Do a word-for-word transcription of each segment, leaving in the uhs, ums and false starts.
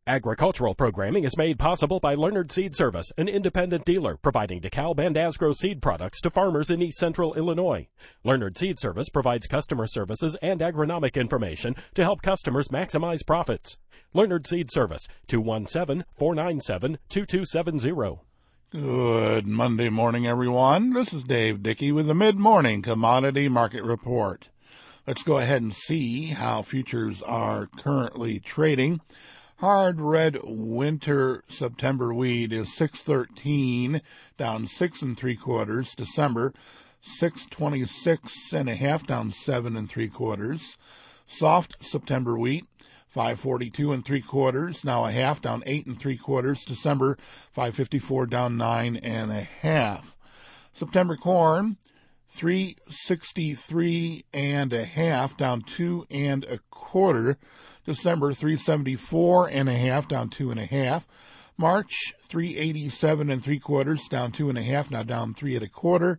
Agricultural programming is made possible by Leonard Seed Service, an independent dealer providing DeKalb and Asgrow seed products to farmers in East Central Illinois. Leonard Seed Service provides customer services and agronomic information to help customers maximize profits. Leonard Seed Service, two one seven, four nine seven, two two seven zero. Good Monday morning, everyone. This is Dave Dickey with the Mid-Morning Commodity Market Report. Let's go ahead and see how futures are currently trading. Hard red winter September wheat is six thirteen, down six and three quarters. December six twenty-six and a half, down seven and three quarters. Soft September wheat five forty-two and three quarters, now a half, down eight and three quarters. December five fifty-four, down nine and a half. September corn three sixty-three and a half, down two and a quarter. December three seventy-four and a half, down two and a half. March three eighty-seven and three quarters, down two and a half, now down three and a quarter.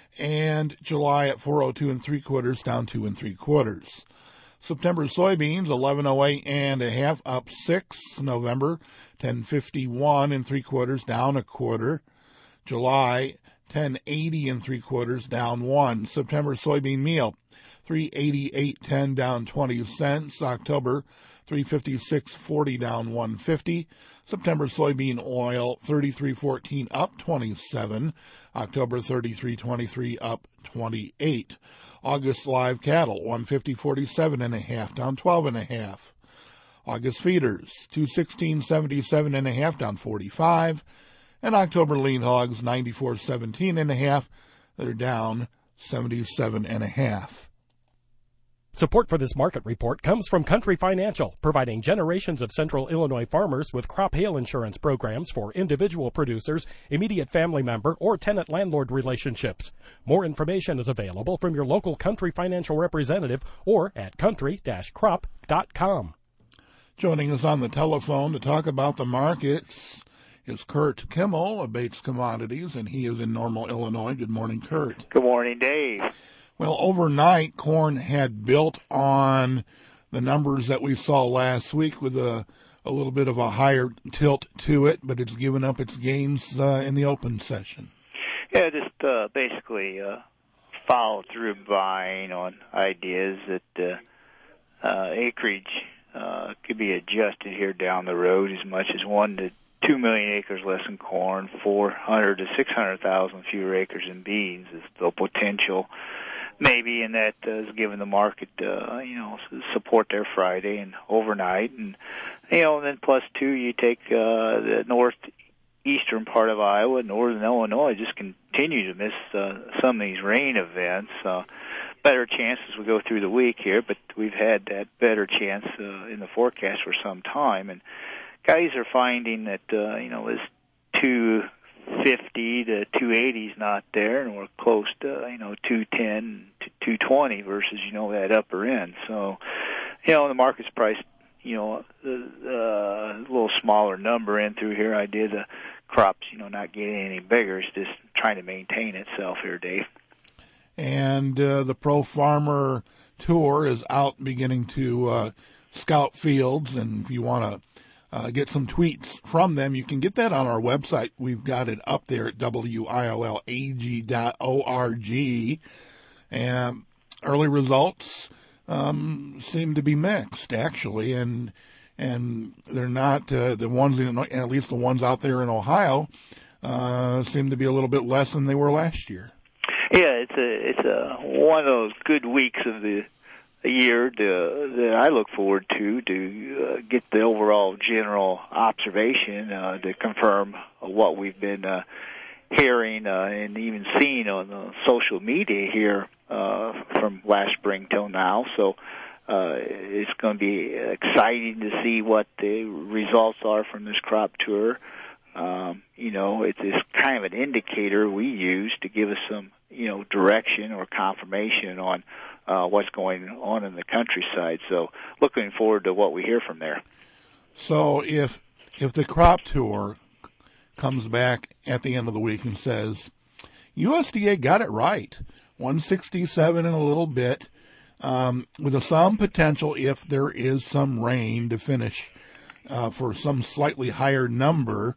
And July at four oh two and three quarters, down two and three quarters. September soybeans eleven oh eight and a half, up six. November ten fifty-one and three quarters, down a quarter. July ten eighty and three quarters, down one. September soybean meal three eighty-eight ten, down twenty cents. October three fifty-six forty, down one fifty. September soybean oil thirty-three fourteen, up twenty-seven. October thirty-three twenty-three, up twenty-eight. August live cattle one fifty forty-seven and a half, down twelve and a half. August feeders two sixteen seventy-seven and a half, down forty-five. And October lean hogs ninety-four seventeen and a half, they're down seventy-seven and a half. Support for this market report comes from Country Financial, providing generations of Central Illinois farmers with crop hail insurance programs for individual producers, immediate family member, or tenant-landlord relationships. More information is available from your local Country Financial representative or at country dash crop dot com. Joining us on the telephone to talk about the markets is Kurt Kimmel of Bates Commodities, and he is in Normal, Illinois. Good morning, Kurt. Good morning, Dave. Well, overnight, corn had built on the numbers that we saw last week with a, a little bit of a higher tilt to it, but it's given up its gains uh, in the open session. Yeah, just uh, basically uh, followed through buying on ideas that uh, uh, acreage uh, could be adjusted here down the road as much as one to two million acres less in corn, four hundred to six hundred thousand fewer acres in beans is the potential. Maybe, and that has given the market, uh, you know, support there Friday and overnight. And, you know, and then plus two, you take uh, the northeastern part of Iowa, northern Illinois, just continue to miss uh, some of these rain events. Uh, better chance as we go through the week here, but we've had that better chance uh, in the forecast for some time. And guys are finding that, uh, you know, this two fifty to two eighty is not there, and we're close to, you know, two ten to two twenty versus, you know, that upper end. So, you know, the market's priced, you know, uh, a little smaller number in through here. I did the crops, you know, not getting any bigger. It's just trying to maintain itself here, Dave. And uh, the Pro Farmer Tour is out beginning to uh, scout fields, and if you want to Uh, get some tweets from them, you can get that on our website. We've got it up there at W I O L A G dot org. And early results um, seem to be mixed, actually, and and they're not uh, the ones, in, at least the ones out there in Ohio, uh, seem to be a little bit less than they were last year. Yeah, it's a it's a one of those good weeks of the a year to, that I look forward to to uh, get the overall general observation uh, to confirm what we've been uh, hearing uh, and even seeing on uh, social media here uh, from last spring till now. So uh, it's going to be exciting to see what the results are from this crop tour. Um, you know, it's, it's kind of an indicator we use to give us some, you know, direction or confirmation on uh, what's going on in the countryside. So looking forward to what we hear from there. So if if the crop tour comes back at the end of the week and says, U S D A got it right, one sixty-seven and a little bit, um, with some potential if there is some rain to finish uh, for some slightly higher number.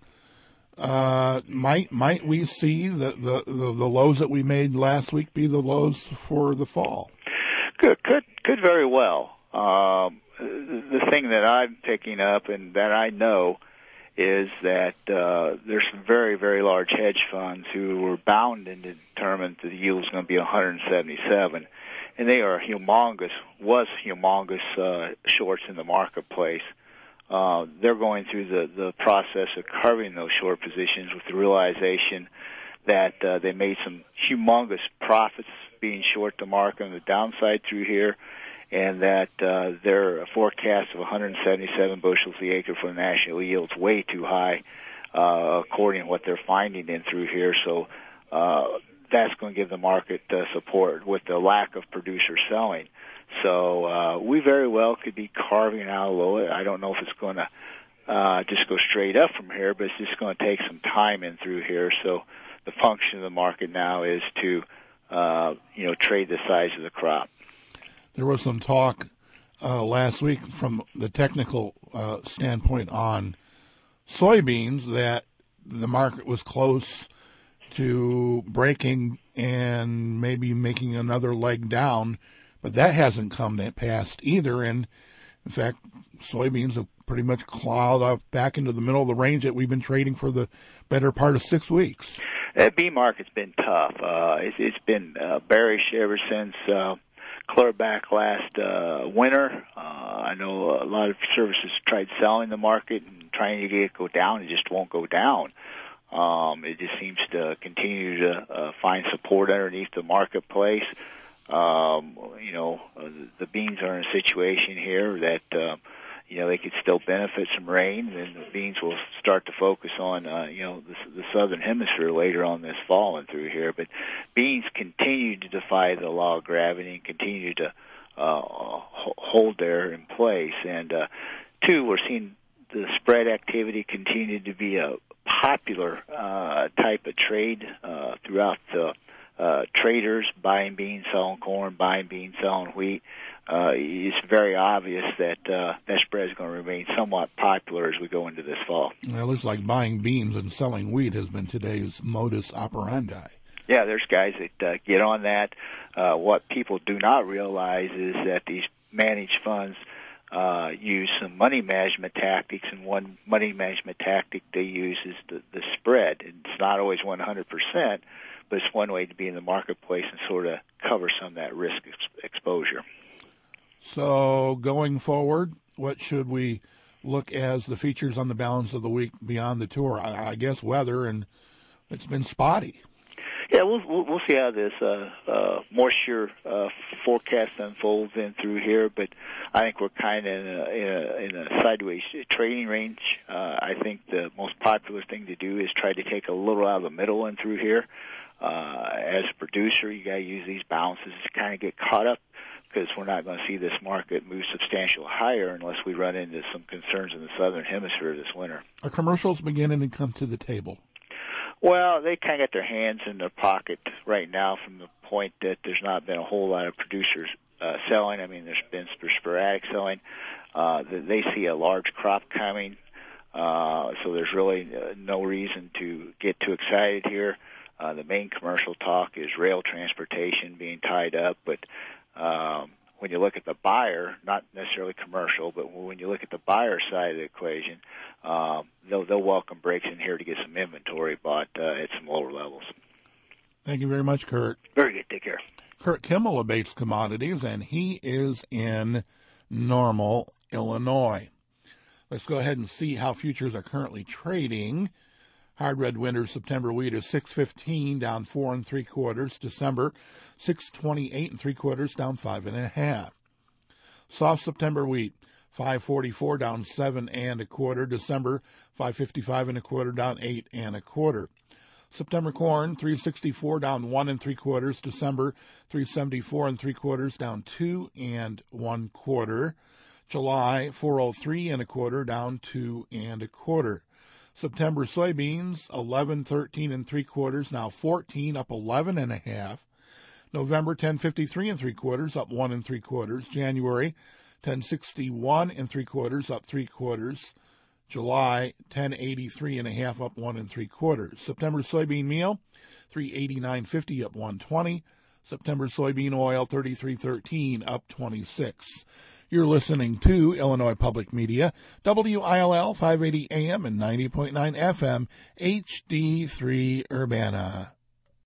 Uh, might might we see the, the, the, the lows that we made last week be the lows for the fall? Could could could very well. Um, the thing that I'm picking up and that I know is that uh, there's some very very large hedge funds who were bound and determined that the yield is going to be one seventy-seven, and they are humongous was humongous uh, shorts in the marketplace. Uh, they're going through the, the process of carving those short positions with the realization that uh, they made some humongous profits being short the market on the downside through here, and that uh, their forecast of one seventy-seven bushels the acre for the national yield is way too high, uh, according to what they're finding in through here. So uh, that's going to give the market uh, support with the lack of producer selling. So uh, we very well could be carving out a low. I don't know if it's going to uh, just go straight up from here, but it's just going to take some time in through here. So the function of the market now is to, uh, you know, trade the size of the crop. There was some talk uh, last week from the technical uh, standpoint on soybeans that the market was close to breaking and maybe making another leg down. But that hasn't come to pass either, and in fact, soybeans have pretty much clawed up back into the middle of the range that we've been trading for the better part of six weeks. That bean market's been tough. Uh, it's, it's been uh, bearish ever since uh, clear back last uh, winter. Uh, I know a lot of services tried selling the market and trying to get it go down. It just won't go down. Um, it just seems to continue to uh, find support underneath the marketplace. Um, you know, uh, the beans are in a situation here that, uh, you know, they could still benefit some rain, and the beans will start to focus on, uh, you know, the, the southern hemisphere later on this fall and through here. But beans continue to defy the law of gravity and continue to uh, hold there in place. And, uh, two, we're seeing the spread activity continue to be a popular uh, type of trade uh, throughout the Uh, traders buying beans, selling corn, buying beans, selling wheat. Uh, it's very obvious that uh, that spread is going to remain somewhat popular as we go into this fall. Well, it looks like buying beans and selling wheat has been today's modus operandi. Yeah, there's guys that uh, get on that. Uh, what people do not realize is that these managed funds uh, use some money management tactics, and one money management tactic they use is the, the spread. It's not always one hundred percent, but it's one way to be in the marketplace and sort of cover some of that risk ex- exposure. So going forward, what should we look as the features on the balance of the week beyond the tour? I, I guess weather, and it's been spotty. Yeah, we'll we'll, we'll see how this uh, uh, moisture uh, forecast unfolds in through here, but I think we're kind of in a, in a, in a sideways trading range. Uh, I think the most popular thing to do is try to take a little out of the middle and through here. Uh, as a producer, you got to use these balances to kind of get caught up, because we're not going to see this market move substantially higher unless we run into some concerns in the southern hemisphere this winter. Are commercials beginning to come to the table? Well, they kind of got their hands in their pocket right now from the point that there's not been a whole lot of producers uh, selling. I mean, there's been sporadic selling. Uh, they see a large crop coming, uh, so there's really uh, no reason to get too excited here. Uh, the main commercial talk is rail transportation being tied up, but um, when you look at the buyer, not necessarily commercial, but when you look at the buyer side of the equation, um, they'll, they'll welcome breaks in here to get some inventory bought uh, at some lower levels. Thank you very much, Kurt. Very good. Take care. Kurt Kimmel of Bates Commodities, and he is in Normal, Illinois. Let's go ahead and see how futures are currently trading. Hard red winter September wheat is six fifteen, down four and three quarters. December six twenty-eight and three quarters, down five and a half. Soft September wheat five forty-four, down seven and a quarter. December five fifty-five and a quarter, down eight and a quarter. September corn three sixty-four, down one and three quarters. December three seventy-four and three quarters, down two and one quarter. July four oh three and a quarter, down two and a quarter. September soybeans, eleven thirteen and three quarters, now fourteen, up eleven and a half. November ten fifty-three and three quarters, up one and three quarters. January ten sixty-one and three quarters, up three quarters. July, ten eighty-three and a half, up one and three quarters. September soybean meal, three eighty-nine fifty, up one twenty. September soybean oil, thirty-three thirteen, up twenty-six. You're listening to Illinois Public Media, W I L L five eighty A M and ninety point nine F M, H D three Urbana.